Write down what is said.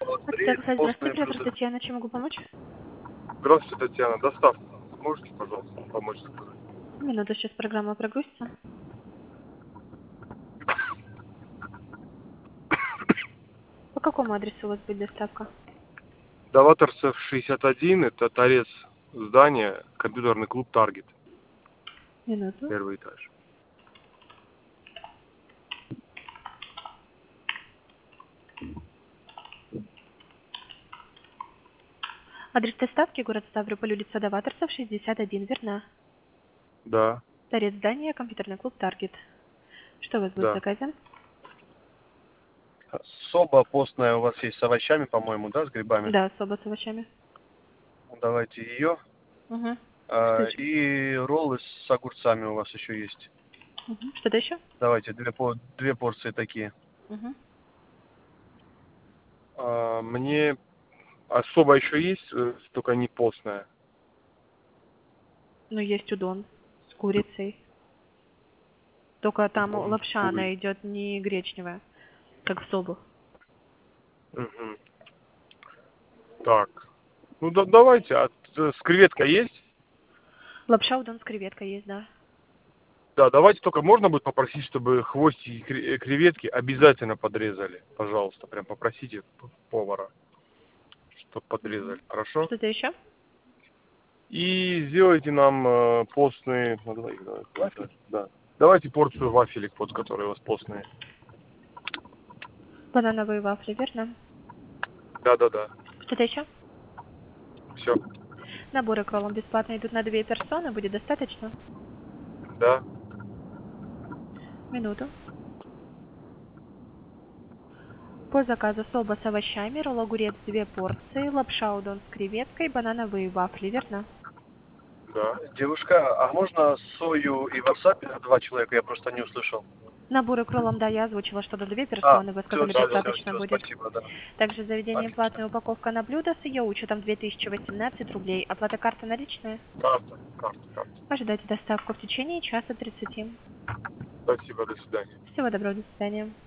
Офицер, постные здравствуйте, оператор блюда. Татьяна, чем могу помочь? Здравствуйте, Татьяна. Доставка. Можете, пожалуйста, помочь сказать? Минуту, сейчас программа прогрузится. По какому адресу у вас будет доставка? Даваторцев 61, это торец здания, компьютерный клуб «Таргет», Минуту. первый этаж. Адрес доставки, город Ставрополь, улица Даваторцев, 61, верно? Да, Торец здания, компьютерный клуб «Таргет». Что у вас будет в да. заказе? Соба постная у вас есть с овощами, по-моему, да, с грибами? Да, соба с овощами. Давайте ее. Угу. Что еще? И роллы с огурцами у вас еще есть. Угу. Что-то еще? Давайте, две порции такие. Угу. Мне особо еще есть, только не постная. Ну, есть удон с курицей. Только там Удон с лапша, курицей. она идет не гречневая, как в собу. Мгм. Так. Ну давайте, с креветкой есть? Лапша удон с креветкой есть, да. Да, давайте только можно будет попросить, чтобы хвостики креветки обязательно подрезали. Пожалуйста, прям попросите повара, чтобы Угу. подрезали. Хорошо? Что-то еще? И сделайте нам постные... Ну, давай, вафель? Да. Давайте порцию вафелек, вот, которые у вас постные. Банановые вафли, верно? Да. Что-то еще? Все. Наборы к роллам бесплатно идут на 2 персоны. Будет достаточно? Да. Минуту. По заказу соба с овощами, ролл огурец 2 порции, лапша удон с креветкой, банановые вафли, верно? Да. Девушка, а можно сою и васаби на 2 человека? Я просто не услышал. Наборы к роллам, да, я озвучила, что до 2 персоны, вы сказали, достаточно Все, будет. спасибо, да. Также заведение Отлично. платная упаковка на блюдо с ее учетом 2018 рублей. Оплата карты наличная. Карта. Ожидайте доставку в течение часа 30. Спасибо, до свидания. Всего доброго, до свидания.